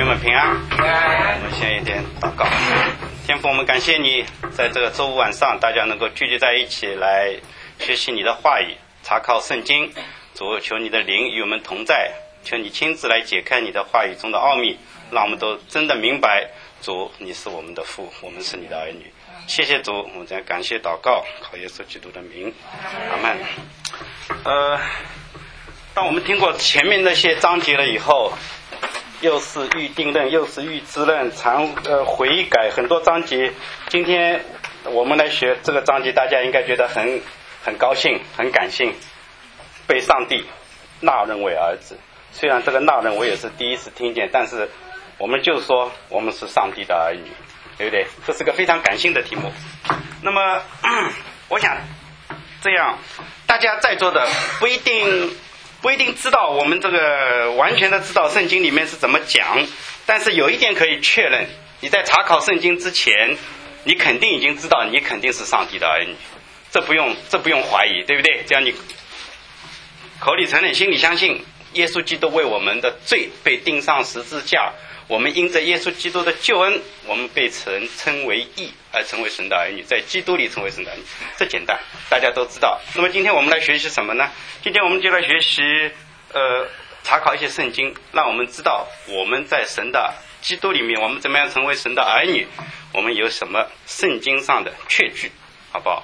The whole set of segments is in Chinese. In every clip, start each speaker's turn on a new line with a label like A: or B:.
A: 们平安。我们先一点祷告。天父，我们感谢你，在这个周五晚上，大家能够聚集在一起来学习你的话语，查考圣经。主，求你的灵与我们同在，求你亲自来解开你的话语中的奥秘，让我们都真的明白，主，你是我们的父，我们是你的儿女。谢谢主，我们这样感谢祷告，靠耶稣基督的名，阿门。当我们听过前面那些章节了以后，又是预定论，又是预知论，悔改，很多章节。今天我们来学这个章节，大家应该觉得很高兴，很感性，被上帝纳人为儿子。虽然这个纳人我也是第一次听见，但是我们就说我们是上帝的儿女，对不对？这是个非常感性的题目。那么我想这样，大家在座的不一定知道我们这个完全的知道圣经里面是怎么讲，但是有一点可以确认，你在查考圣经之前，你肯定已经知道你肯定是上帝的儿女，这不用怀疑，对不对？只要你口里承认，心里相信，耶稣基督为我们的罪被钉上十字架，我们因着耶稣基督的救恩，我们被称为义，而成为神的儿女，在基督里成为神的儿女，这简单，大家都知道。那么今天我们来学习什么呢？今天我们就来学习查考一些圣经，让我们知道我们在神的基督里面，我们怎么样成为神的儿女，我们有什么圣经上的确据，好不好？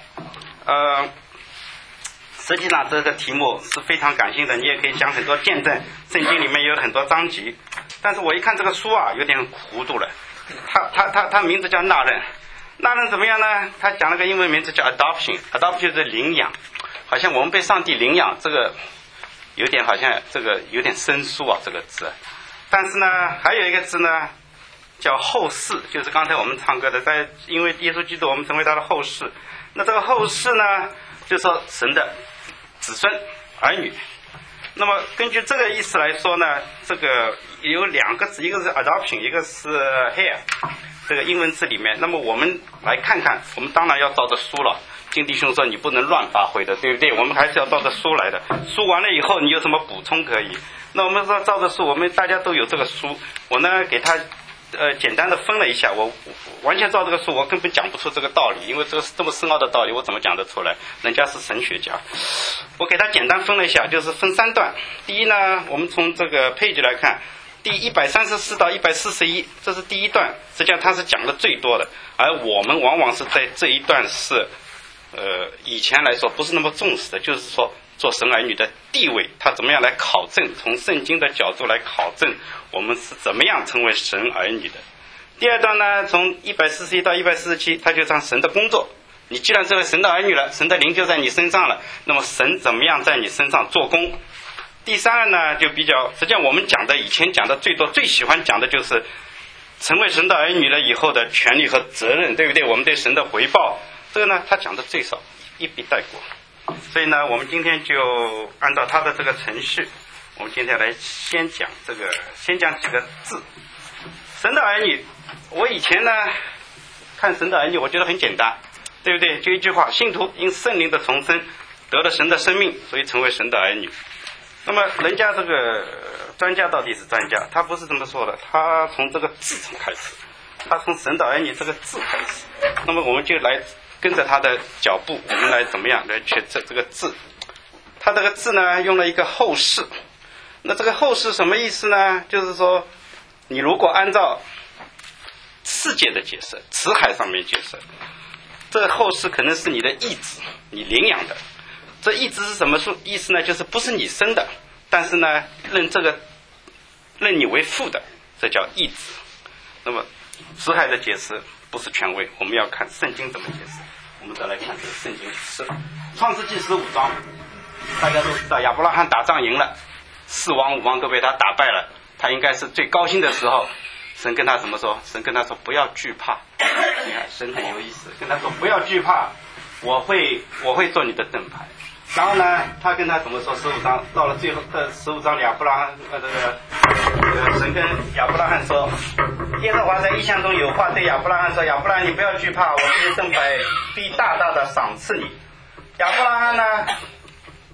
A: 实际上这个题目是非常感性的，你也可以讲很多见证，圣经里面有很多章节，但是我一看这个书啊，有点糊涂了。他名字叫纳任，纳任怎么样呢？他讲了个英文名字叫 adoption 就是领养，好像我们被上帝领养，这个有点好像这个有点生疏啊，这个字。但是呢，还有一个字呢叫后世，就是刚才我们唱歌的，因为耶稣基督我们成为他的后世。那这个后世呢，就是说神的子孙儿女。那么根据这个意思来说呢，这个有两个字，一个是 adoption， 一个是 heir， 这个英文字里面。那么我们来看看，我们当然要照着书了。金弟兄说你不能乱发挥的，对不对？我们还是要照着书来的。书完了以后你有什么补充可以？那我们说照着书，我们大家都有这个书，我呢给他简单的分了一下，我完全照这个书我根本讲不出这个道理，因为这个是这么深奥的道理我怎么讲得出来？人家是神学家。我给他简单分了一下，就是分三段。第一呢，我们从这个page来看，第134到141，这是第一段，实际上它是讲的最多的，而我们往往是在这一段是以前来说不是那么重视的，就是说做神儿女的地位，他怎么样来考证，从圣经的角度来考证我们是怎么样成为神儿女的。第二段呢，从141到147，他就讲神的工作，你既然成为神的儿女了，神的灵就在你身上了，那么神怎么样在你身上做工。第三呢，就比较实际上我们讲的以前讲的最多最喜欢讲的就是成为神的儿女了以后的权利和责任，对不对？我们对神的回报，这个呢他讲的最少，一笔带过。所以呢，我们今天就按照他的这个程序，我们今天来先讲几个字。神的儿女，我以前呢看神的儿女，我觉得很简单，对不对？就一句话，信徒因圣灵的重生得了神的生命，所以成为神的儿女。那么人家这个专家到底是专家，他不是这么说的，他从这个字从开始，他从神的儿女这个字开始。那么我们就来跟着他的脚步，我们来怎么样来学这个字。他这个字呢用了一个后世，那这个后世什么意思呢？就是说你如果按照世界的解释，辞海上面解释，这个后世可能是你的义子，你领养的。这义子是什么意思呢？就是不是你生的，但是呢认你为父的，这叫义子。那么辞海的解释不是权威，我们要看圣经怎么解释。我们再来看这个圣经是创世纪15章，大家都知道亚伯拉罕打仗赢了，4王5王都被他打败了，他应该是最高兴的时候。神跟他怎么说？神跟他说不要惧怕。你看神很有意思，跟他说不要惧怕，我会做你的盾牌。然后呢，他跟他怎么说？15章到了最后的15章，亚伯拉罕神跟亚伯拉罕说，耶和华在异象中有话对亚伯拉罕说：亚伯拉罕，你不要惧怕，我这盾牌必大大的赏赐你。亚伯拉罕呢，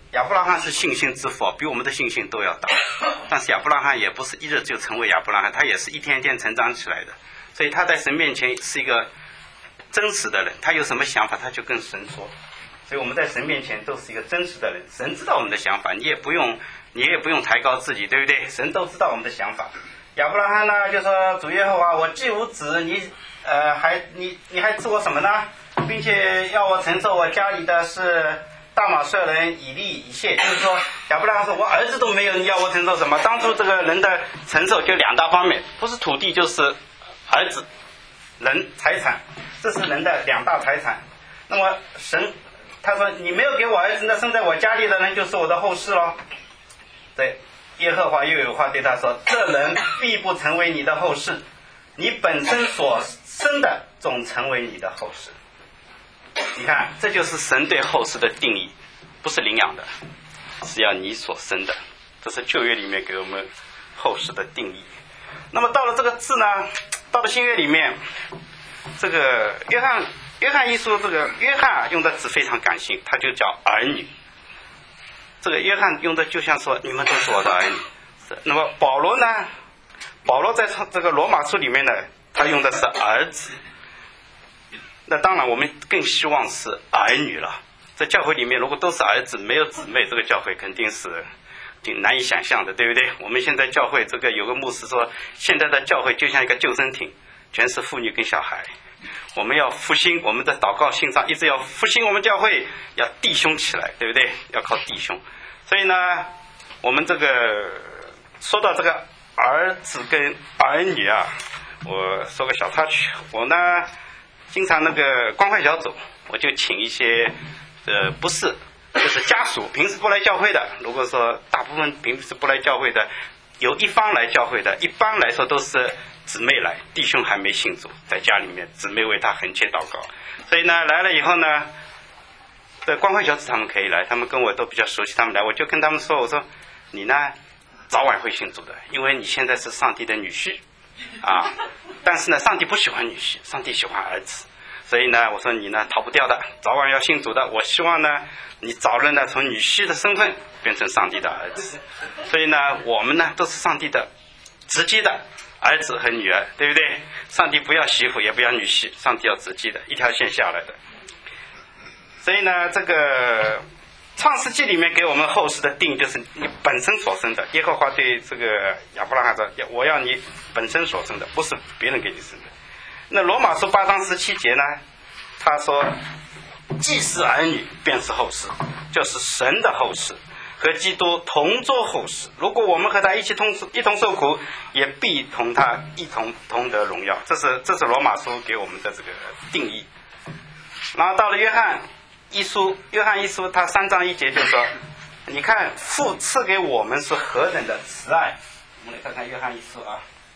A: 亚伯拉罕是信心之父，比我们的信心都要大。但是亚伯拉罕也不是一日就成为亚伯拉罕，他也是一天一天成长起来的。所以他在神面前是一个真实的人，他有什么想法他就跟神说。所以我们在神面前都是一个真实的人，神知道我们的想法，你也不用抬高自己，对不对？神都知道我们的想法。亚伯拉罕呢就说，主耶和华，我既无子，你还赐我什么呢？并且要我承受我家里的是大马色人以利以谢，就是说亚伯拉罕说，我儿子都没有，你要我承受什么？当初这个人的承受就两大方面，不是土地就是儿子，人财产，这是人的两大财产。那么神他说，你没有给我儿子，那生在我家里的人就是我的后世咯。对，耶和华又有话对他说，这人必不成为你的后世，你本身所生的总成为你的后世。你看，这就是神对后世的定义，不是领养的，是要你所生的。这是旧约里面给我们后世的定义。那么到了这个字呢，到了新约里面，这个约翰一书，这个约翰用的字非常感性，他就叫儿女。这个约翰用的就像说，你们都是我的儿女。那么保罗呢，保罗在这个罗马书里面呢，他用的是儿子。那当然我们更希望是儿女了。在教会里面如果都是儿子没有姊妹，这个教会肯定是挺难以想象的，对不对？我们现在教会这个有个牧师说，现在的教会就像一个救生艇，全是妇女跟小孩。我们要复兴，我们的祷告信上一直要复兴我们教会，要弟兄起来，对不对？要靠弟兄。所以呢，我们这个说到这个儿子跟儿女啊，我说个小插曲。我呢经常那个关怀小组，我就请一些不是就是家属平时不来教会的，如果说大部分平时不来教会的，有一方来教会的，一般来说都是姊妹来，弟兄还没信主，在家里面姊妹为他恳切祷告。所以呢来了以后呢，在关怀小组他们可以来，他们跟我都比较熟悉，他们来我就跟他们说，我说你呢早晚会信主的，因为你现在是上帝的女婿啊，但是呢上帝不喜欢女婿，上帝喜欢儿子，所以呢我说你呢逃不掉的，早晚要信主的。我希望呢你早日呢从女婿的身份变成上帝的儿子。所以呢我们呢都是上帝的直接的儿子和女儿，对不对？上帝不要媳妇也不要女婿，上帝要直接的一条线下来的。所以呢这个创世纪里面给我们后世的定义就是你本身所生的。耶和华对这个亚伯拉罕说，我要你本身所生的，不是别人给你生的。那罗马书8章17节呢，他说既是儿女便是后世，就是神的后世，和基督同作后世。如果我们和他一同受苦，也必同他一同得荣耀。这是罗马书给我们的这个定义。然后到了约翰一书他3章1节就说，你看父赐给我们是何等的慈爱。我们来看看约翰一书啊，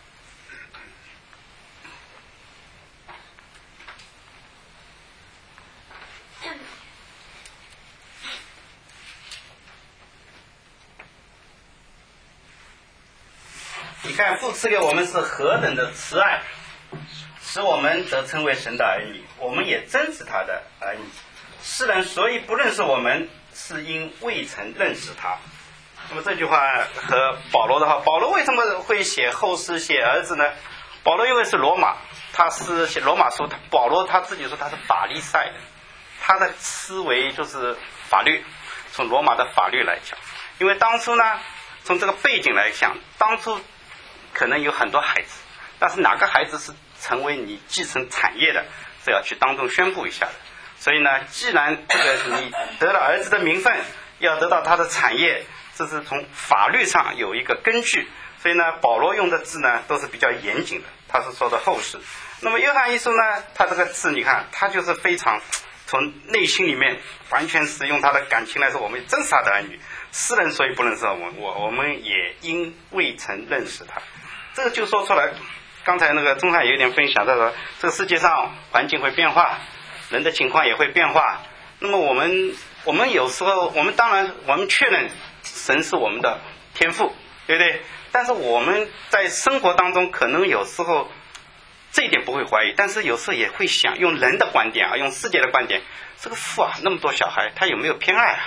A: 你看父赐给我们是何等的慈爱，使我们得称为神的儿女，我们也真是他的儿女。世人所以不认识我们，是因未曾认识他。那么这句话和保罗的话，保罗为什么会写后世写儿子呢？保罗因为是罗马，他是写罗马书，保罗他自己说他是法利赛人，他的思维就是法律，从罗马的法律来讲。因为当初呢从这个背景来讲，当初可能有很多孩子，但是哪个孩子是成为你继承产业的，是要去当众宣布一下的。所以呢既然这个你得了儿子的名分，要得到他的产业，这是从法律上有一个根据。所以呢保罗用的字呢都是比较严谨的，他是说的后世。那么约翰一书呢，他这个字你看他就是非常从内心里面完全是用他的感情来说，我们真是他的儿女。世人所以不认识我们也因未曾认识他。这个就说出来，刚才那个钟汉有一点分享，他说这个世界上环境会变化，人的情况也会变化。那么我们有时候我们当然我们确认神是我们的天父，对不对？但是我们在生活当中可能有时候这一点不会怀疑，但是有时候也会想用人的观点啊，用世界的观点，这个父啊那么多小孩，他有没有偏爱啊？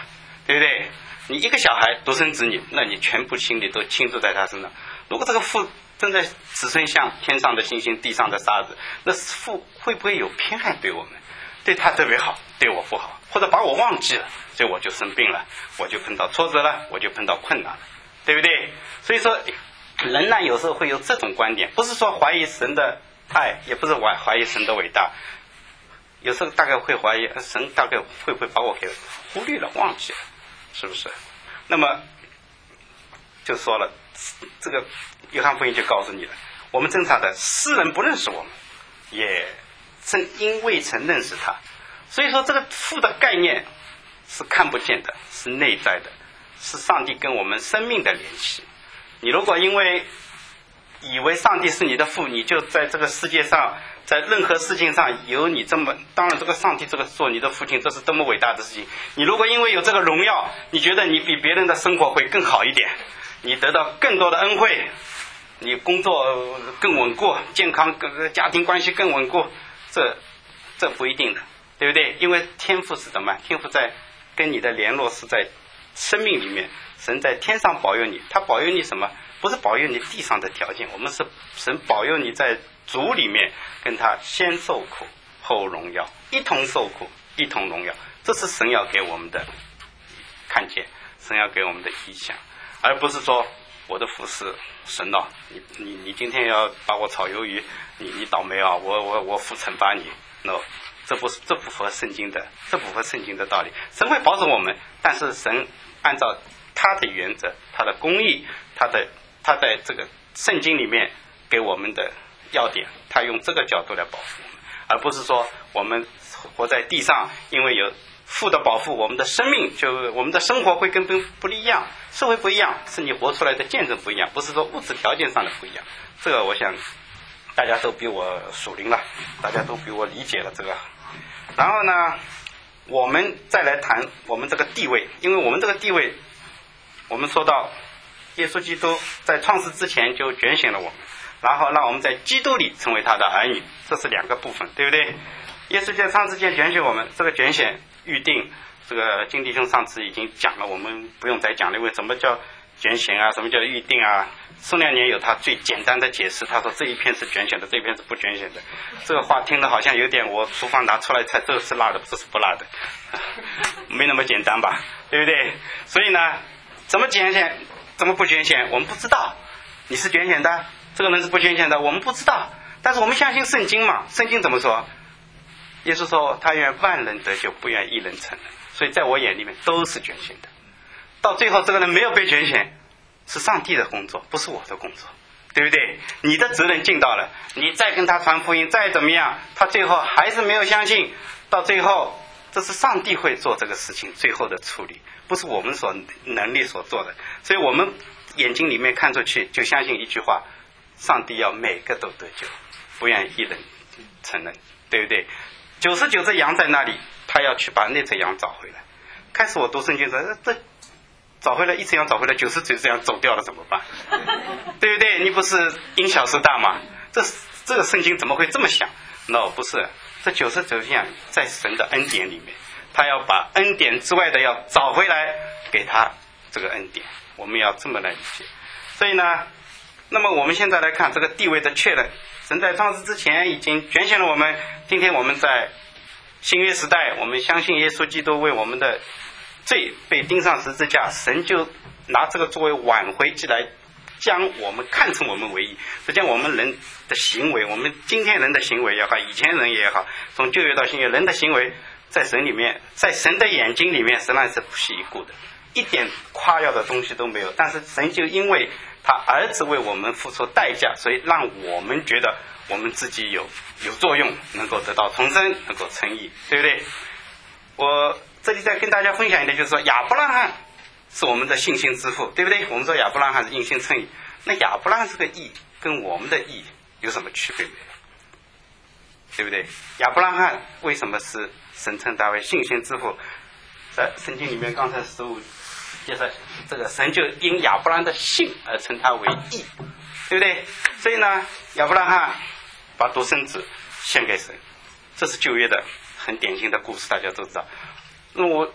A: 对不对？你一个小孩独生子女，那你全部心里都倾注在他身上。如果这个父正在子孙像天上的星星地上的沙子，那父会不会有偏爱对我们？对他特别好，对我不好，或者把我忘记了，所以我就生病了，我就碰到挫折了，我就碰到困难了，对不对？所以说人呢有时候会有这种观点，不是说怀疑神的爱，也不是怀疑神的伟大，有时候大概会怀疑神大概会不会把我给忽略了忘记了，是不是？那么就说了，这个约翰福音就告诉你了，我们侦查的世人不认识我们，也正因未曾认识他，所以说这个父的概念是看不见的，是内在的，是上帝跟我们生命的联系。你如果因为以为上帝是你的父，你就在这个世界上，在任何事情上有你这么，当然这个上帝这个做你的父亲，这是多么伟大的事情。你如果因为有这个荣耀，你觉得你比别人的生活会更好一点，你得到更多的恩惠，你工作更稳固，健康家庭关系更稳固，这不一定的，对不对？因为天父是什么？天父在跟你的联络是在生命里面，神在天上保佑你，他保佑你什么？不是保佑你地上的条件，我们是神保佑你在主里面跟他先受苦后荣耀，一同受苦一同荣耀，这是神要给我们的看见，神要给我们的意象，而不是说我的服侍神哦，你今天要把我炒鱿鱼，你倒霉啊，我惩罚你。No， 这不符合圣经的，这不符合圣经的道理。神会保守我们，但是神按照他的原则，他的公义，他在这个圣经里面给我们的要点，他用这个角度来保护我们，而不是说我们活在地上，因为有父的保护，我们的生命我们的生活会跟不一样，社会不一样，是你活出来的见证不一样，不是说物质条件上的不一样。这个我想大家都比我属灵了，大家都比我理解了这个。然后呢，我们再来谈我们这个地位，因为我们这个地位，我们说到耶稣基督在创世之前就拣选了我们，然后让我们在基督里成为他的儿女，这是两个部分，对不对？耶稣在创世前拣选我们，这个拣选预定，这个金弟兄上次已经讲了，我们不用再讲了，因为什么叫拣选啊，什么叫预定啊？宋亮年有他最简单的解释，他说这一篇是拣选的，这一篇是不拣选的。这个话听得好像有点我厨房拿出来菜，这是辣的，这是不辣的，没那么简单吧，对不对？所以呢，怎么拣选，怎么不拣选，我们不知道。你是拣选的，这个人是不拣选的，我们不知道。但是我们相信圣经嘛，圣经怎么说？耶稣说他愿万人得救，不愿一人成人。所以在我眼里面都是拣选的。到最后这个人没有被拣选，是上帝的工作，不是我的工作，对不对？你的责任尽到了，你再跟他传福音再怎么样，他最后还是没有相信，到最后这是上帝会做这个事情最后的处理，不是我们能力所做的。所以我们眼睛里面看出去就相信一句话，上帝要每个都得救，不愿一人成人，对不对？99只羊在那里，他要去把那只羊找回来。开始我读圣经说这找回来一只羊，找回来99只羊走掉了怎么办？对不对？你不是因小失大吗？这个圣经怎么会这么想？ No， 不是，这99只羊在神的恩典里面，他要把恩典之外的要找回来，给他这个恩典，我们要这么来理解。所以呢，那么我们现在来看这个地位的确认，神在创世之前已经拣选了我们，今天我们在新约时代，我们相信耶稣基督为我们的罪被钉上十字架，神就拿这个作为挽回祭来将我们看成我们为义，就将我们人的行为，我们今天人的行为也好，以前人也好，从旧约到新约，人的行为在神里面，在神的眼睛里面实际上是不屑一顾的，一点夸耀的东西都没有。但是神就因为他儿子为我们付出代价，所以让我们觉得我们自己有作用，能够得到重生，能够称义，对不对？我这里再跟大家分享一点，就是说亚伯拉罕是我们的信心之父，对不对？我们说亚伯拉罕是因信称义，那亚伯拉罕这个义跟我们的义有什么区别没有？对不对？亚伯拉罕为什么是神称他为信心之父？在圣经里面刚才15介绍这个神就因亚伯拉罕的信而称他为义，对不对？所以呢，亚伯拉罕把独生子献给神，这是旧约的很典型的故事，大家都知道。那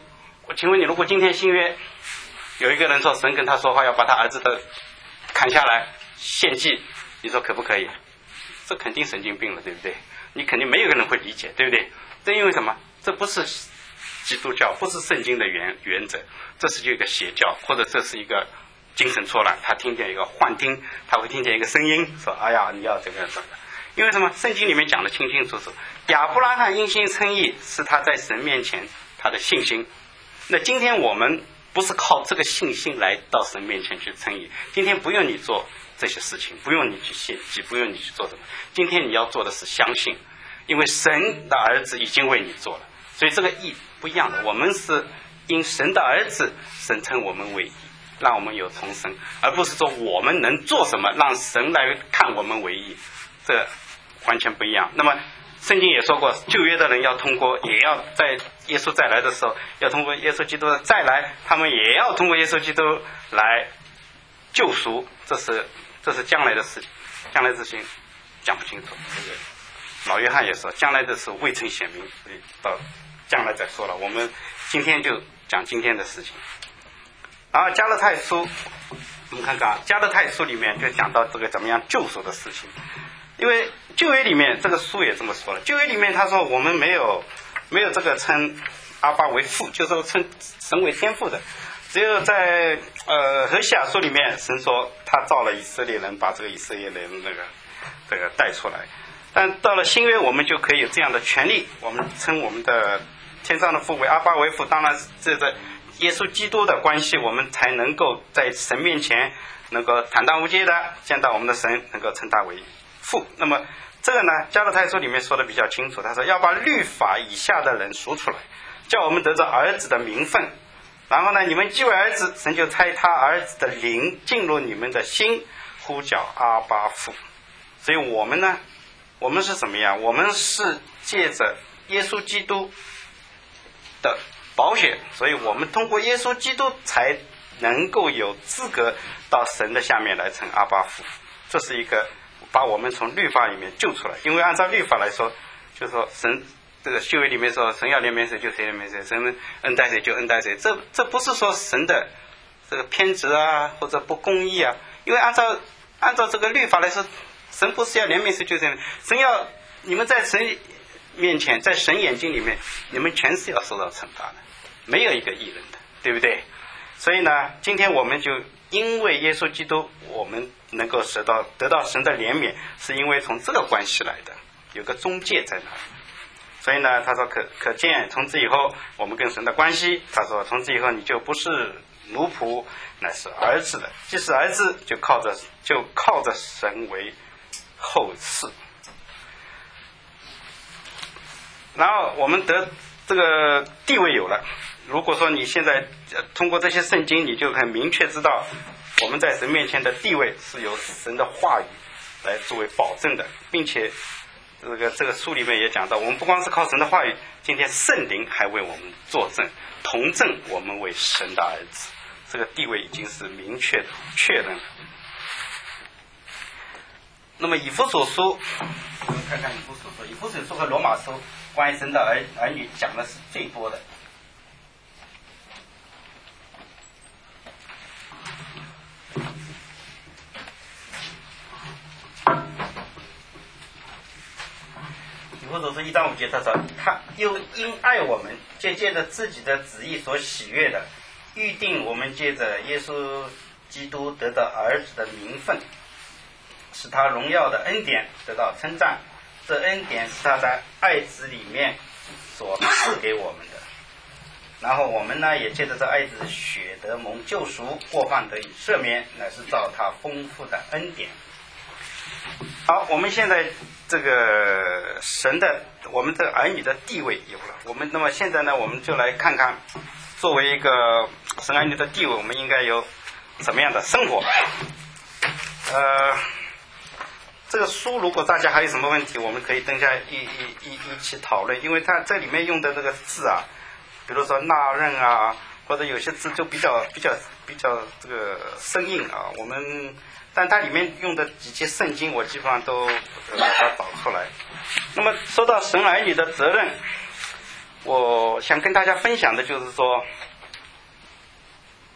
A: 我请问你，如果今天新约有一个人说神跟他说话，要把他儿子的砍下来献祭，你说可不可以？这肯定神经病了，对不对？你肯定没有个人会理解，对不对？这因为什么？这不是基督教，不是圣经的原则，这是一个邪教，或者这是一个精神错乱。他听见一个幻听，他会听见一个声音说：“哎呀，你要这个什么？”因为什么？圣经里面讲的清清楚楚，亚伯拉罕因信称义是他在神面前他的信心。那今天我们不是靠这个信心来到神面前去称义，今天不用你做这些事情，不用你去献祭，不用你去做什么，今天你要做的是相信，因为神的儿子已经为你做了，所以这个义不一样的。我们是因神的儿子，神称我们为义，让我们有重生，而不是说我们能做什么让神来看我们为义，这完全不一样。那么圣经也说过，旧约的人要通过，也要在耶稣再来的时候，要通过耶稣基督的再来，他们也要通过耶稣基督来救赎，这是将来的事情，将来的事情讲不清楚。这个老约翰也说，将来的事未曾显明，所以到将来再说了。我们今天就讲今天的事情。然后加拉太书，我们看看加拉太书里面就讲到这个怎么样救赎的事情。因为旧约里面这个书也这么说了，旧约里面他说我们没有这个称阿爸为父，就是称神为天父的，只有在何西阿书里面神说他造了以色列人，把这个以色列人这个带出来。但到了新约我们就可以有这样的权利，我们称我们的天上的父为阿爸为父，当然这个耶稣基督的关系，我们才能够在神面前能够坦荡无戒的见到我们的神，能够称他为父。那么这个呢，加拉太书里面说的比较清楚，他说要把律法以下的人赎出来，叫我们得着儿子的名分。然后呢，你们既为儿子，神就差他儿子的灵进入你们的心，呼叫阿爸父。所以我们呢，我们是什么呀？我们是借着耶稣基督的宝血，所以我们通过耶稣基督才能够有资格到神的下面来称阿爸父。这是一个把我们从律法里面救出来。因为按照律法来说，就是说神这个旧约里面说神要怜悯谁就谁怜悯谁，神恩待谁就恩待谁，这不是说神的这个偏执啊或者不公义啊。因为按照这个律法来说，神不是要怜悯谁就谁，神要你们在神面前，在神眼睛里面，你们全是要受到惩罚的，没有一个义人的，对不对？所以呢，今天我们就因为耶稣基督，我们能够得到神的怜悯，是因为从这个关系来的，有个中介在那里。所以呢，他说可见从此以后我们跟神的关系，他说从此以后你就不是奴仆，乃是儿子的，既是儿子就靠着神为后嗣。然后我们得这个地位有了，如果说你现在通过这些圣经，你就很明确知道我们在神面前的地位是由神的话语来作为保证的，并且这个书里面也讲到，我们不光是靠神的话语，今天圣灵还为我们作证，同证我们为神的儿子，这个地位已经是明确的确认了。那么以弗所书，我们看看以弗所书，以弗所书和罗马书关于神的儿女讲的是最多的。以弗所书1章5节，他说他又因爱我们，借着自己的旨意所喜悦的，预定我们借着耶稣基督得到儿子的名分，使他荣耀的恩典得到称赞。这恩典是他在爱子里面所赐给我们的。然后我们呢，也借着这爱子的血得蒙救赎，过犯得以赦免，乃是照他丰富的恩典。好，我们现在这个神的我们的儿女的地位有了，那么现在呢，我们就来看看作为一个神儿女的地位，我们应该有什么样的生活。这个书如果大家还有什么问题，我们可以等下一起讨论，因为它这里面用的这个字啊，比如说纳任啊，或者有些字就比较这个生硬啊，但它里面用的几节圣经我基本上都把它找出来。那么说到神儿女的责任，我想跟大家分享的就是说，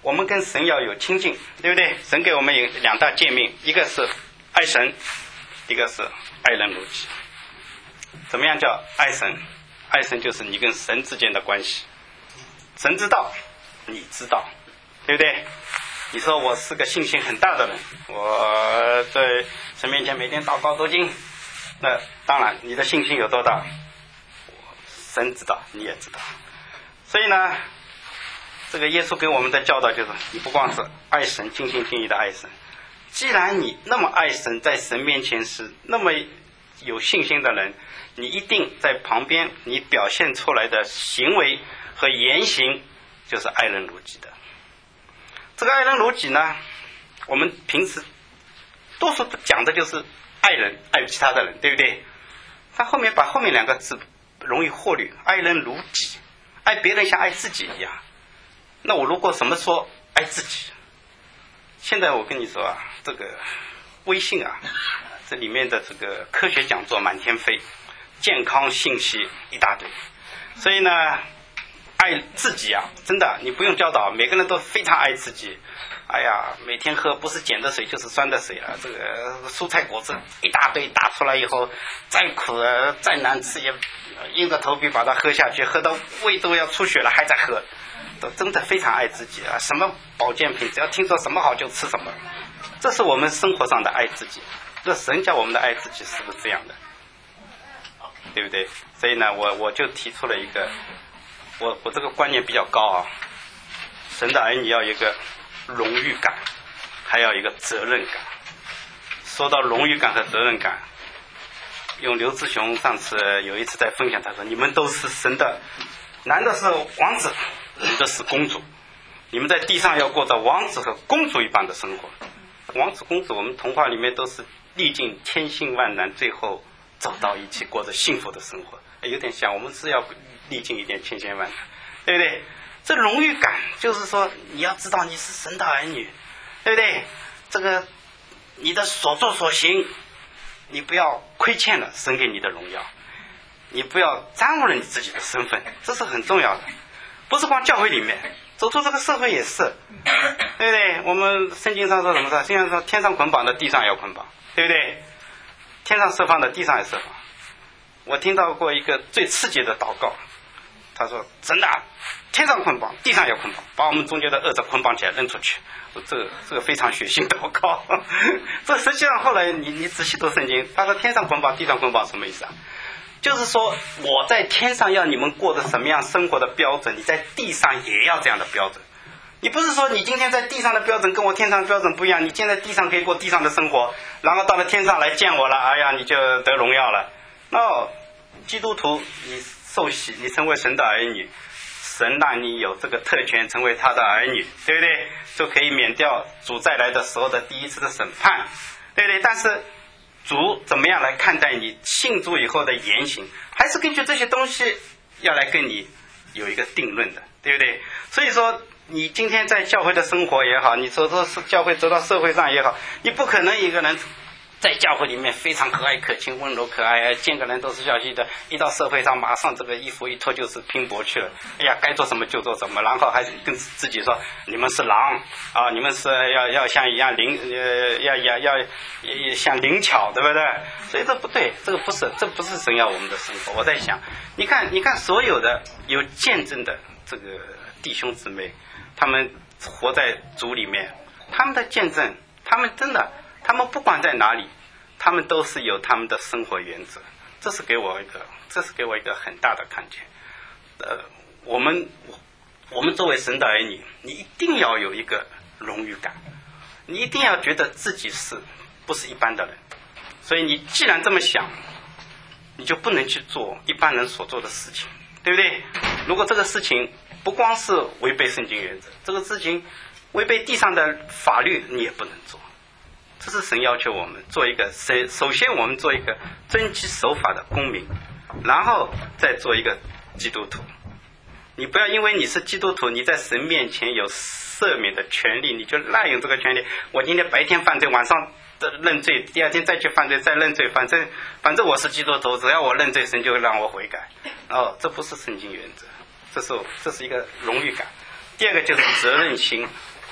A: 我们跟神要有亲近，对不对？神给我们有2大诫命，一个是爱神，一个是爱人如己。怎么样叫爱神？爱神就是你跟神之间的关系，神知道，你知道，对不对？你说我是个信心很大的人，我在神面前每天祷告读经，那当然你的信心有多大，神知道，你也知道。所以呢，这个耶稣给我们的教导就是，你不光是爱神，尽心尽意的爱神，既然你那么爱神，在神面前是那么有信心的人，你一定在旁边你表现出来的行为和言行就是爱人如己的。这个爱人如己呢，我们平时多数讲的就是爱人，爱其他的人，对不对？他后面把后面2个字容易忽略，爱人如己，爱别人像爱自己一样。那我如果什么说爱自己，现在我跟你说啊，这个微信啊，这里面的这个科学讲座满天飞，健康信息一大堆，所以呢，爱自己啊，真的你不用教导，每个人都非常爱自己。哎呀，每天喝不是碱的水就是酸的水了，这个蔬菜果汁一大堆打出来以后，再苦再难吃也硬着头皮把它喝下去，喝到胃都要出血了还在喝，都真的非常爱自己啊！什么保健品只要听说什么好就吃什么，这是我们生活上的爱自己。这神叫我们的爱自己是不是这样的？对不对？所以呢，我就提出了一个，我这个观念比较高啊，神的儿女要有一个荣誉感，还要一个责任感。说到荣誉感和责任感，用刘志雄上次有一次在分享，他说你们都是神的，男的是王子，女的是公主，你们在地上要过着王子和公主一般的生活。王子公主我们童话里面都是历尽千辛万难，最后走到一起过着幸福的生活，有点像我们是要历尽一点千辛万难，对不对？这荣誉感就是说你要知道你是神的儿女，对不对？这个你的所作所行，你不要亏欠了神给你的荣耀，你不要耽误了你自己的身份，这是很重要的。不是光教会里面，走出这个社会也是，对不对？我们圣经上说什么的？圣经上说天上捆绑的地上要捆绑，对不对？天上释放的地上也释放。我听到过一个最刺激的祷告，他说真的，天上捆绑地上要捆绑，把我们中间的恶者捆绑起来扔出去。这个非常血腥祷告。这实际上后来你仔细读圣经，他说天上捆绑地上捆绑什么意思啊？就是说我在天上要你们过着什么样生活的标准，你在地上也要这样的标准。你不是说你今天在地上的标准跟我天上的标准不一样，你现在地上可以过地上的生活，然后到了天上来见我了，哎呀你就得荣耀了。基督徒你受洗，你成为神的儿女，神让你有这个特权成为他的儿女，对不对？就可以免掉主再来的时候的第一次的审判，对不对？但是主怎么样来看待你信主以后的言行，还是根据这些东西要来跟你有一个定论的，对不对？所以说你今天在教会的生活也好，你走到教会走到社会上也好，你不可能一个人在教会里面非常和蔼可亲温柔可爱，见个人都是笑嘻的，一到社会上马上这个衣服一脱就是拼搏去了，哎呀该做什么就做什么，然后还跟自己说你们是狼啊，你们是要像一样要像灵巧，对不对？所以这不对，这不是神要我们的生活。我在想你看所有的有见证的这个弟兄姊妹，他们活在主里面，他们的见证，他们真的他们不管在哪里，他们都是有他们的生活原则，这是给我一个很大的看见。我们作为神的儿女，你一定要有一个荣誉感，你一定要觉得自己不是一般的人。所以你既然这么想，你就不能去做一般人所做的事情，对不对？如果这个事情不光是违背圣经原则，这个事情违背地上的法律，你也不能做。这是神要求我们做一个，首先我们做一个遵纪守法的公民，然后再做一个基督徒。你不要因为你是基督徒，你在神面前有赦免的权利，你就滥用这个权利。我今天白天犯罪，晚上认罪，第二天再去犯罪，再认罪，反正我是基督徒，只要我认罪，神就会让我悔改。这不是圣经原则，这是一个荣誉感。第二个就是责任心。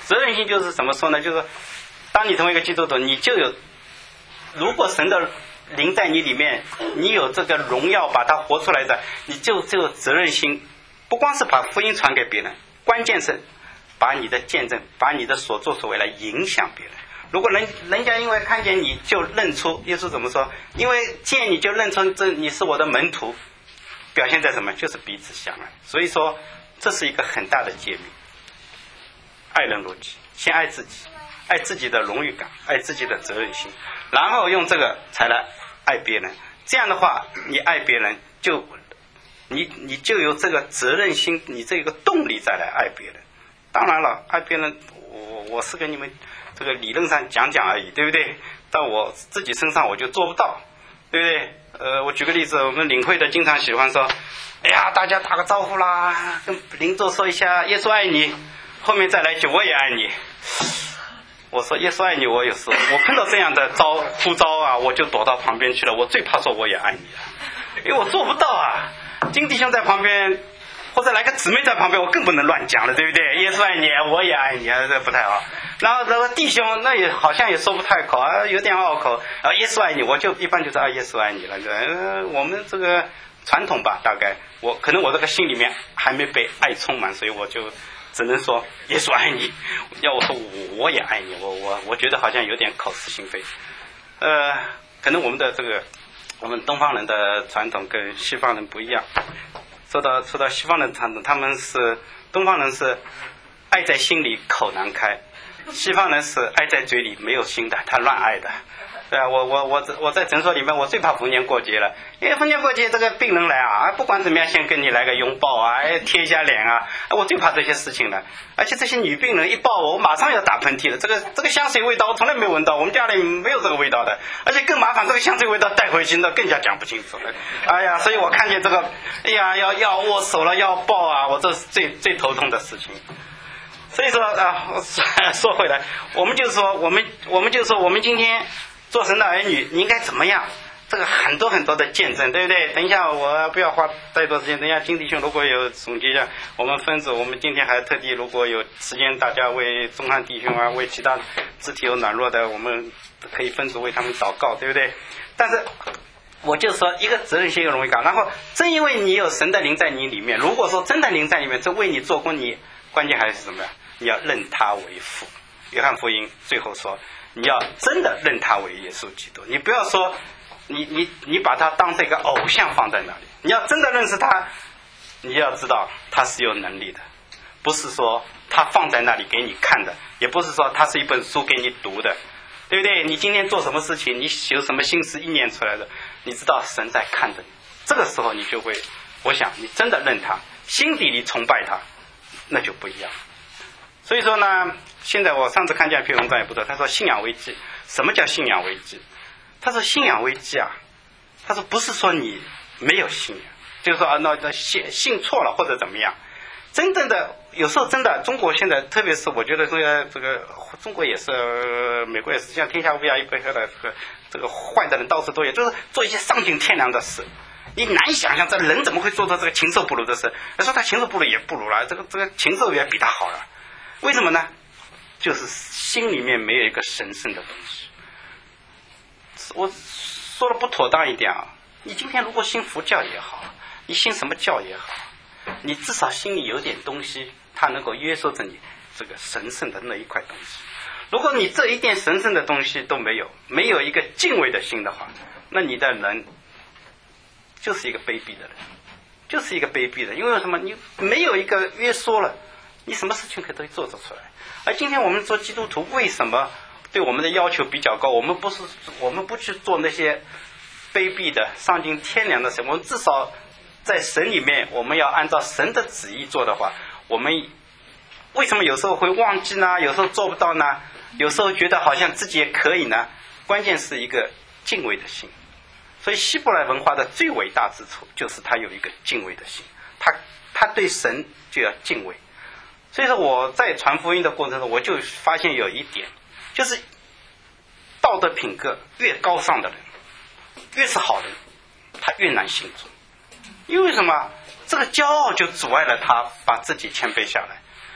A: 责任心就是怎么说呢？就是当你成为一个基督徒，你就有，如果神的灵在你里面，你有这个荣耀把它活出来的，你就有责任心，不光是把福音传给别人，关键是把你的见证，把你的所作所为来影响别人。如果人家因为看见你就认出，耶稣怎么说？因为见你就认出你是我的门徒，表现在什么？就是彼此相爱。所以说这是一个很大的诫命，爱人如己，先爱自己，爱自己的荣誉感，爱自己的责任心，然后用这个才来爱别人。这样的话，你爱别人你就有这个责任心，你这个动力再来爱别人。当然了，爱别人，我是跟你们这个理论上讲而已，对不对？但我自己身上我就做不到，对不对？我举个例子，我们领会的经常喜欢说，哎呀，大家打个招呼啦，跟邻座说一下耶稣爱你，后面再来一句我也爱你。我说耶稣爱你，我有时候我碰到这样的呼召啊，我就躲到旁边去了。我最怕说我也爱你了，因为我做不到啊。金弟兄在旁边，或者来个姊妹在旁边，我更不能乱讲了，对不对？耶稣爱你，我也爱你，这不太好。然后那个弟兄，那也好像也说不太口啊，有点拗口。耶稣爱你，我就一般就是耶稣爱你了。我们这个传统吧，大概可能我这个心里面还没被爱充满，所以我就只能说耶稣爱你。要我说我也爱你，我觉得好像有点口是心非。可能我们东方人的传统跟西方人不一样。说到西方人传统，东方人是爱在心里口难开，西方人是爱在嘴里没有心的，他乱爱的。对啊，我在诊所里面，我最怕逢年过节了，因为逢年过节这个病人来啊，不管怎么样，先跟你来个拥抱啊，贴一下脸啊，我最怕这些事情了。而且这些女病人一抱我马上要打喷嚏了。这个香水味道我从来没闻到，我们家里没有这个味道的，而且更麻烦，这个香水味道带回去那更加讲不清楚了。哎呀，所以我看见这个，哎呀，要握手了，要抱啊，我这是最头痛的事情。所以说啊，说回来，我们就说我们今天做神的儿女，你应该怎么样？这个很多很多的见证，对不对？等一下我不要花太多时间，等一下金弟兄如果有总结一下，我们分组，我们今天还特地如果有时间，大家为中汉弟兄啊，为其他肢体有软弱的，我们可以分组为他们祷告，对不对？但是我就说一个责任心，一个荣誉感，然后正因为你有神的灵在你里面，如果说真的灵在里面，这为你做工，你关键还是什么呀？你要认他为父。约翰福音最后说，你要真的认他为耶稣基督，你不要说你把他当这个偶像放在那里，你要真的认识他，你要知道他是有能力的，不是说他放在那里给你看的，也不是说他是一本书给你读的，对不对？你今天做什么事情，你有什么心思意念出来的，你知道神在看着你，这个时候你就会，我想你真的认他，心底里崇拜他，那就不一样。所以说呢，现在我上次看见一篇文章也不错，他说信仰危机。什么叫信仰危机？他说信仰危机啊，他说不是说你没有信仰，就是说那信错了或者怎么样。真正的有时候真的，中国现在特别是我觉得这个中国也是，美国也是，像天下乌鸦一般的这个坏的人到处都有，就是做一些丧尽天良的事。你难以想象这人怎么会做到这个禽兽不如的事。他说他禽兽不如也不如了，这个禽兽也比他好了。为什么呢？就是心里面没有一个神圣的东西。我说的不妥当一点啊，你今天如果信佛教也好，你信什么教也好，你至少心里有点东西，它能够约束着你这个神圣的那一块东西。如果你这一点神圣的东西都没有，没有一个敬畏的心的话，那你的人就是一个卑鄙的人，就是一个卑鄙的人。因为什么？你没有一个约束了，你什么事情可以做得出来。而今天我们做基督徒，为什么对我们的要求比较高？我们不去做那些卑鄙的丧尽天良的事，我们至少在神里面，我们要按照神的旨意做的话，我们为什么有时候会忘记呢？有时候做不到呢？有时候觉得好像自己也可以呢？关键是一个敬畏的心。所以希伯来文化的最伟大之处就是他有一个敬畏的心，他对神就要敬畏。所以说我在传福音的过程中，我就发现有一点，就是道德品格越高尚的人，越是好人，他越难信主。因为什么？这个骄傲就阻碍了他把自己谦卑下来。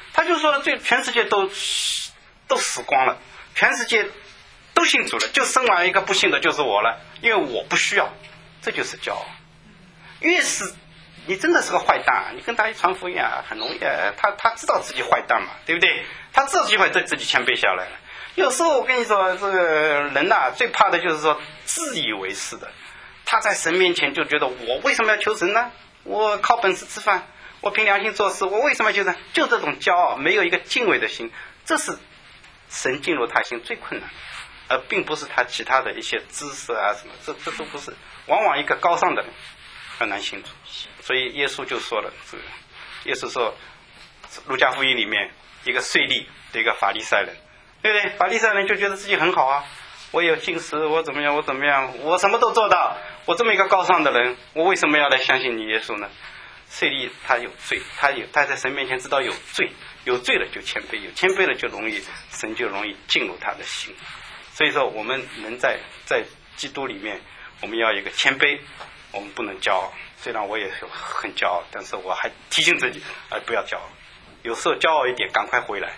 A: 他就说这全世界都死光了，全世界都信主了，就剩完一个不信的就是我了，因为我不需要。这就是骄傲。越是你真的是个坏蛋，你跟他一传福音啊，很容易他知道自己坏蛋嘛，对不对？他知道自己会对自己谦卑下来了。有时候我跟你说，这个人呐，最怕的就是说自以为是的。他在神面前就觉得我为什么要求神呢？我靠本事吃饭，我凭良心做事，我为什么要求神？就这种骄傲，没有一个敬畏的心，这是神进入他心最困难的，而并不是他其他的一些知识啊什么，这都不是。往往一个高尚的人很难信主，所以耶稣就说了，这个耶稣说，路加福音里面一个税吏的一个法利赛人，对不对？法利赛人就觉得自己很好啊，我有禁食，我怎么样，我什么都做到，我这么一个高尚的人，我为什么要来相信你耶稣呢？税吏他有罪，他在神面前知道有罪，有罪了就谦卑，有谦卑了就神就容易进入他的心。所以说我们能在基督里面，我们要有一个谦卑，我们不能骄傲。虽然我也很骄傲，但是我还提醒自己，不要骄傲。有时候骄傲一点，赶快回来。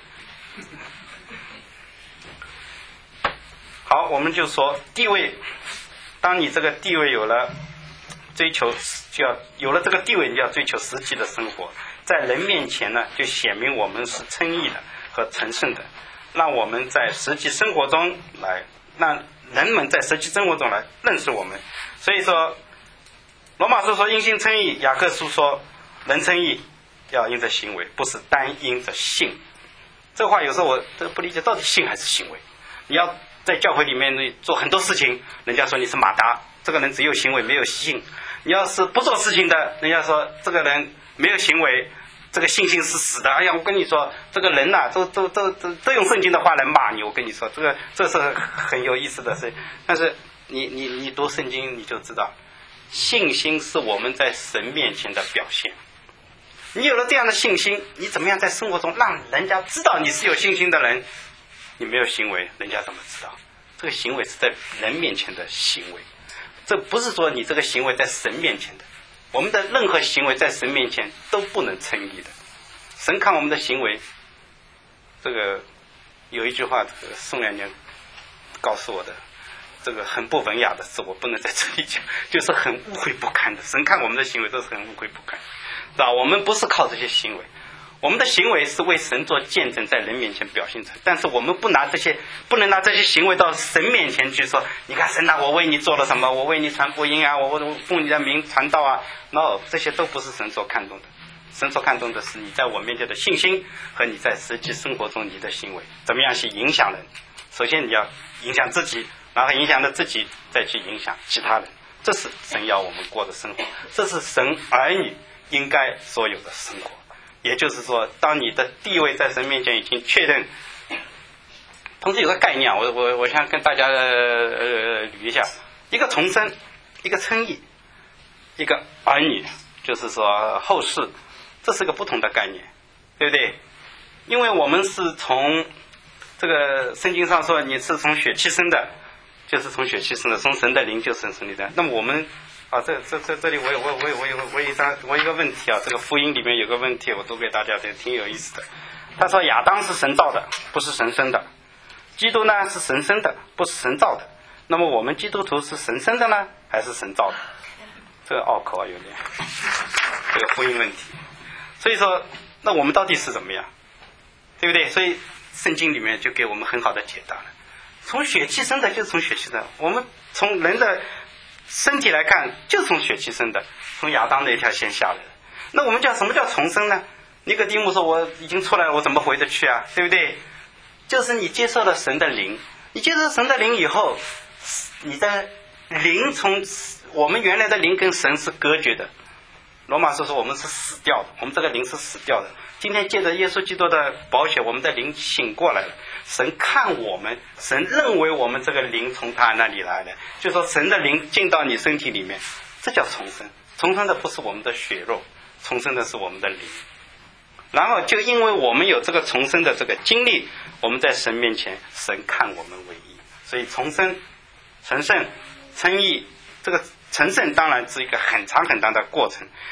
A: 好，我们就说地位，当你这个地位有了，追求就要有了这个地位，你就要追求实际的生活，在人面前呢，就显明我们是称义的和成圣的，让我们在实际生活中来，让人们在实际生活中来认识我们。所以说罗马书说因信称义，雅各书说人称义要因着行为，不是单因着信。这话有时候我不理解，到底信还是行为？你要在教会里面做很多事情，人家说你是马达，这个人只有行为没有信。你要是不做事情的，人家说这个人没有行为，这个信心是死的。哎呀，我跟你说这个人呐，都用圣经的话来骂你。我跟你说这是很有意思的事。但是你读圣经你就知道，信心是我们在神面前的表现。你有了这样的信心，你怎么样在生活中让人家知道你是有信心的人？你没有行为，人家怎么知道？这个行为是在人面前的行为，这不是说你这个行为在神面前的。我们的任何行为在神面前都不能称义的。神看我们的行为，这个有一句话，这个宋元年告诉我的，这个很不文雅的字，我不能在这里讲，就是很污秽不堪的。神看我们的行为都是很污秽不堪，是吧？我们不是靠这些行为，我们的行为是为神做见证，在人面前表现出来。但是我们不能拿这些行为到神面前去说，你看神啊，我为你做了什么，我为你传福音啊，我奉你的名传道啊。No， 这些都不是神所看重的。神所看重的是你在我面前的信心和你在实际生活中你的行为怎么样去影响人。首先你要影响自己，然后影响了自己再去影响其他人，这是神要我们过的生活，这是神儿女应该所有的生活。也就是说，当你的地位在神面前已经确认，同时有个概念，我想跟大家捋一下，一个重生，一个称义，一个儿女，就是说后世，这是个不同的概念，对不对？因为我们是从这个圣经上说你是从血气生的，就是从血气生的，从神的灵就是神里的。那么我们这里我有一个问题啊，这个福音里面有个问题，我读给大家听，挺有意思的。他说亚当是神造的，不是神生的；基督呢是神生的，不是神造的。那么我们基督徒是神生的呢，还是神造的？这个拗口啊，有点这个福音问题。所以说，那我们到底是怎么样，对不对？所以圣经里面就给我们很好的解答了。从血气生的就是从血气生的，我们从人的身体来看，就是从血气生的，从亚当那条线下来的。那我们什么叫重生呢？尼哥底母说我已经出来了，我怎么回得去啊？对不对？就是你接受了神的灵，你接受神的灵以后，你的灵从我们原来的灵跟神是隔绝的。罗马书说我们是死掉的，我们这个灵是死掉的。今天借着耶稣基督的宝血，我们的灵醒过来了。神看我们，神认为我们这个灵从他那里来的，就说神的灵进到你身体里面，这叫重生。重生的不是我们的血肉，重生的是我们的灵。然后就因为我们有这个重生的这个经历，我们在神面前，神看我们为义。所以重生、成圣、称义，这个成圣当然是一个很长很长的过程。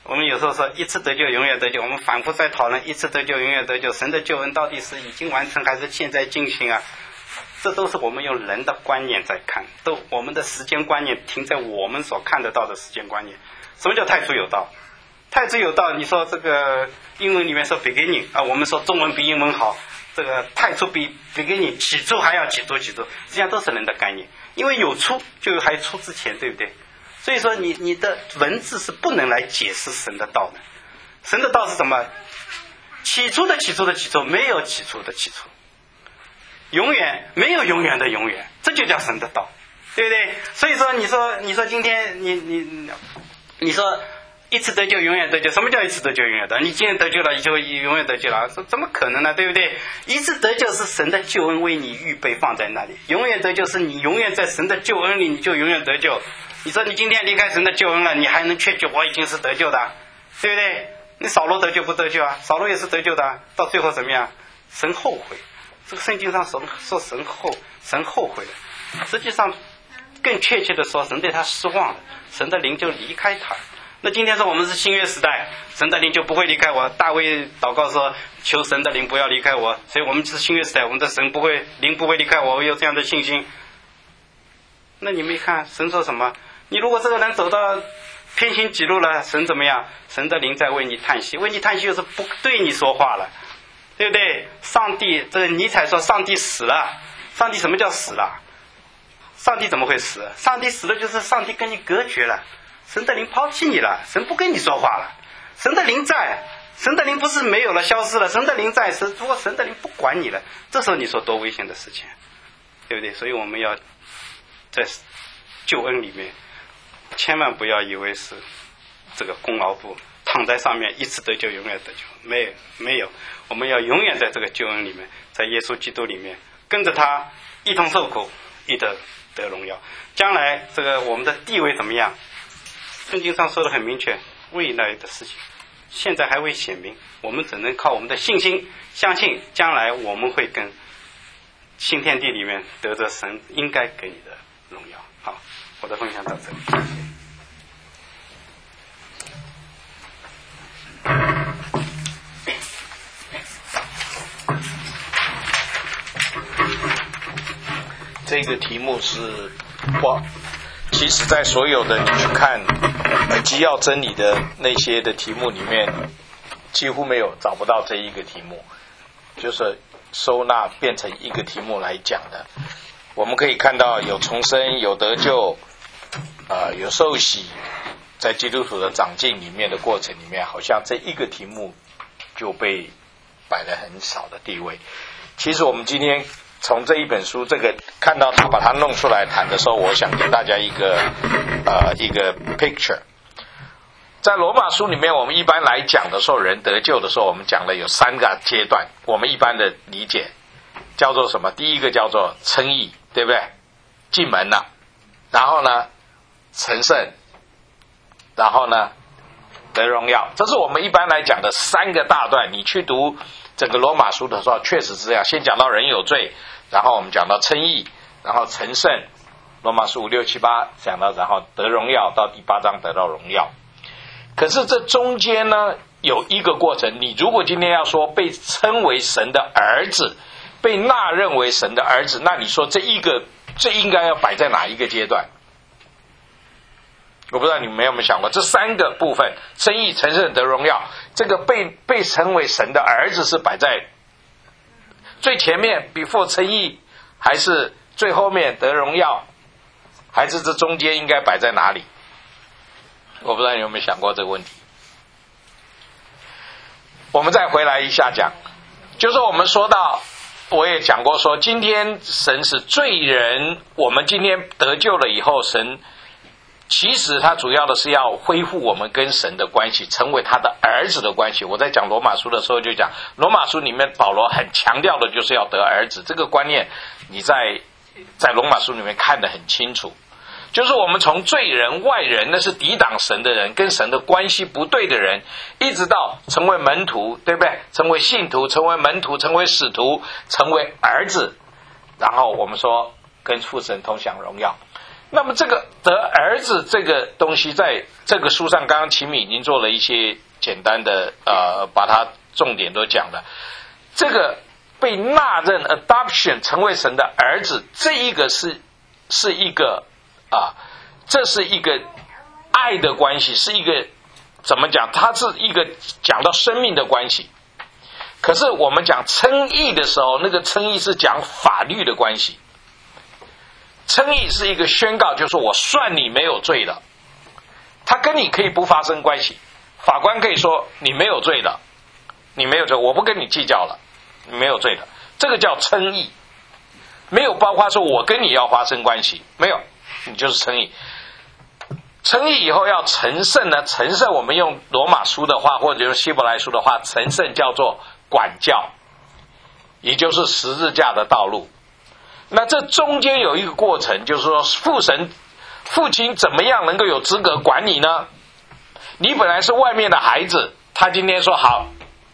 A: 我们有时候说一次得救永远得救，我们反复在讨论一次得救永远得救，神的救恩到底是已经完成还是现在进行啊？这都是我们用人的观念在看，我们的时间观念停在我们所看得到的时间观念。什么叫太初有道？太初有道，你说这个英文里面说 beginning 啊，我们说中文比英文好，这个太初比 beginning 起初还要起初，实际上都是人的概念，因为有出就还出之前，对不对？所以说你的文字是不能来解释神的道的。神的道是什么？起初的起初的起初，没有起初的起初，永远没有永远的永远，这就叫神的道，对不对？所以说你说今天你说一次得救永远得救，什么叫一次得救永远得救？你今天得救了就永远得救了，说怎么可能呢？对不对？一次得救是神的救恩为你预备放在那里，永远得救是你永远在神的救恩里，你就永远得救。你说你今天离开神的救恩了，你还能确据我已经是得救的，对不对？你扫罗得救不得救啊？扫罗也是得救的，到最后怎么样？神后悔。这个圣经上说神后悔了，实际上更确切的说，神对他失望了，神的灵就离开他。那今天说我们是新约时代，神的灵就不会离开我。大卫祷告说求神的灵不要离开我，所以我们是新约时代，我们的神灵不会离开我，我有这样的信心。那你们看神说什么？你如果这个人走到偏行己路了，神怎么样？神的灵在为你叹息，为你叹息就是不对你说话了，对不对？上帝，这个尼采说上帝死了。上帝什么叫死了？上帝怎么会死？上帝死了就是上帝跟你隔绝了，神的灵抛弃你了，神不跟你说话了。神的灵在，神的灵不是没有了消失了，神的灵在，如果神的灵不管你了，这时候你说多危险的事情，对不对？所以我们要在救恩里面千万不要以为是这个功劳簿躺在上面一次得救永远得救，没有，我们要永远在这个救恩里面，在耶稣基督里面跟着他一同受苦，一同得荣耀。将来这个我们的地位怎么样？圣经上说的很明确，未来的事情现在还未显明，我们只能靠我们的信心相信将来我们会跟新天地里面得着神应该给你的荣耀。好，我的分享到这里，谢谢。
B: 这个题目是其实在所有的你去看基要真理的那些的题目里面，几乎找不到这一个题目，就是收纳变成一个题目来讲的。我们可以看到有重生，有得救，有受洗，在基督徒的长进里面的过程里面，好像这一个题目就被摆了很少的地位。其实我们今天从这一本书这个看到他把它弄出来谈的时候，我想给大家一个 picture。 在罗马书里面，我们一般来讲的时候，人得救的时候，我们讲了有3个阶段，我们一般的理解叫做什么？第一个叫做称义，对不对？进门了，然后呢成圣，然后呢得荣耀，这是我们一般来讲的3个大段。你去读整个罗马书的时候确实是这样，先讲到人有罪，然后我们讲到称义，然后成圣，罗马书5、6、7、8讲到，然后得荣耀，到第8章得到荣耀。可是这中间呢有一个过程，你如果今天要说被称为神的儿子，被纳认为神的儿子，那你说这应该要摆在哪一个阶段？我不知道你们有没有想过，这3个部分，称义、成圣、得荣耀，这个被称为神的儿子是摆在最前面 before 称义，还是最后面得荣耀，还是这中间应该摆在哪里？我不知道你有没有想过这个问题。我们再回来一下讲，就是我们说到，我也讲过说，今天神是罪人，我们今天得救了以后，神其实他主要的是要恢复我们跟神的关系，成为他的儿子的关系。我在讲罗马书的时候就讲，罗马书里面保罗很强调的就是要得儿子，这个观念你在罗马书里面看得很清楚。就是我们从罪人、外人，那是抵挡神的人，跟神的关系不对的人，一直到成为门徒，对不对？成为信徒，成为门徒，成为使徒，成为儿子，然后我们说跟父神同享荣耀。 那么这个得儿子这个东西，在这个书上，刚刚齐敏已经做了一些简单的把它重点都讲了。这个被纳任 adoption 成为神的儿子，这一个是一个这是一个爱的关系，是一个怎么讲？它是一个讲到生命的关系。可是我们讲称义的时候，那个称义是讲法律的关系。称义是一个宣告，就是我算你没有罪的，他跟你可以不发生关系，法官可以说你没有罪的，你没有罪，我不跟你计较了，你没有罪的，这个叫称义，没有包括说我跟你要发生关系，没有，你就是称义。称义以后要成圣呢，成圣我们用罗马书的话，或者用希伯来书的话，成圣叫做管教，也就是十字架的道路。那这中间有一个过程，就是说父亲怎么样能够有资格管你呢？你本来是外面的孩子，他今天说好，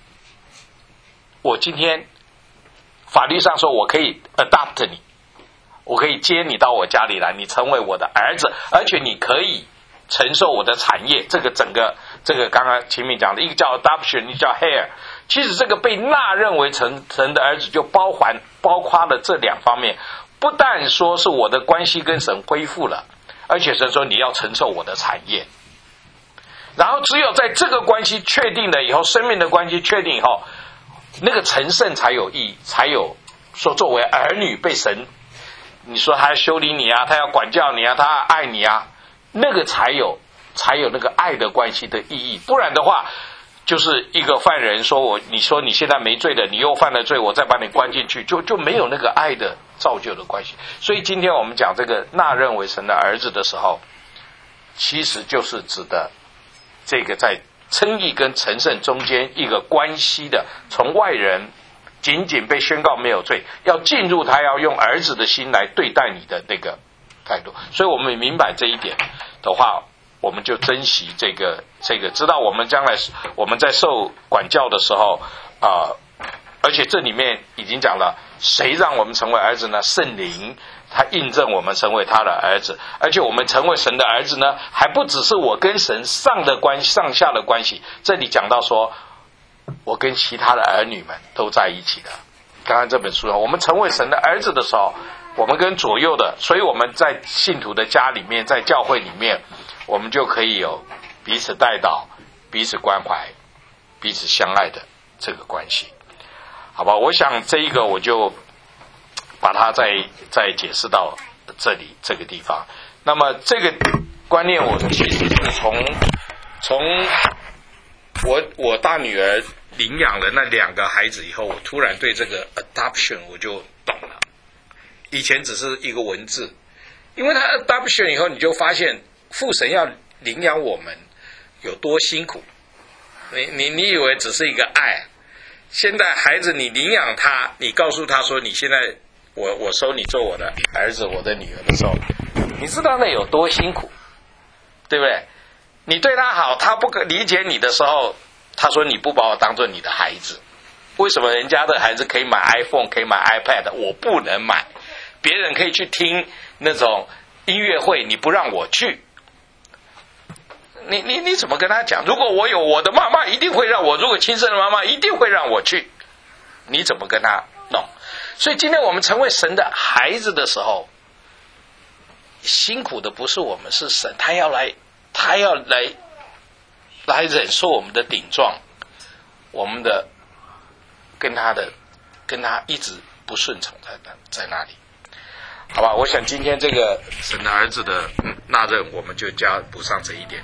B: 我今天法律上说我可以 adopt 你，我可以接你到我家里来，你成为我的儿子，而且你可以承受我的产业。这个刚刚秦敏讲的，一个叫 adoption， 一个叫 heir。其实这个被纳认为神的儿子，就包括了这两方面，不但说是我的关系跟神恢复了，而且神说你要承受我的产业。然后只有在这个关系确定了以后，生命的关系确定以后，那个成圣才有意义，才有说作为儿女被神，你说他要修理你啊，他要管教你啊，他要爱你啊，那个才有那个爱的关系的意义。不然的话，就是一个犯人说你说你现在没罪的，你又犯了罪，我再把你关进去，就没有那个爱的造就的关系。所以今天我们讲这个纳认为神的儿子的时候，其实就是指的这个在称义跟成圣中间一个关系的，从外人仅仅被宣告没有罪，要进入他要用儿子的心来对待你的那个态度。所以我们明白这一点的话，我们就珍惜这个，知道我们将来我们在受管教的时候而且这里面已经讲了，谁让我们成为儿子呢？圣灵，他印证我们成为他的儿子，而且我们成为神的儿子呢，还不只是我跟神上下的关系。这里讲到说，我跟其他的儿女们都在一起的。刚刚这本书上，我们成为神的儿子的时候，我们跟左右的，所以我们在信徒的家里面，在教会里面，我们就可以有彼此代祷、彼此关怀、彼此相爱的这个关系，好吧？我想这一个我就把它再解释到这里这个地方。那么这个观念，我其实是从我大女儿领养了那2个孩子以后，我突然对这个 adoption 我就懂了。以前只是一个文字，因为他 adoption 以后，你就发现父神要领养我们有多辛苦。你以为只是一个爱，现在孩子你领养他，你告诉他说你现在我收你做我的儿子我的女儿的时候，你知道那有多辛苦，对不对？你对他好，他不理解你的时候，他说你不把我当做你的孩子。为什么人家的孩子可以买 iPhone 可以买 iPad， 我不能买？别人可以去听那种音乐会，你不让我去，你怎么跟他讲？如果我有我的妈妈一定会让我，如果亲生的妈妈一定会让我去，你怎么跟他弄？所以今天我们成为神的孩子的时候，辛苦的不是我们，是神，他要来忍受我们的顶撞，我们的跟他一直不顺从在那里，好吧？我想今天这个神的儿子的纳任，我们就补上这一点。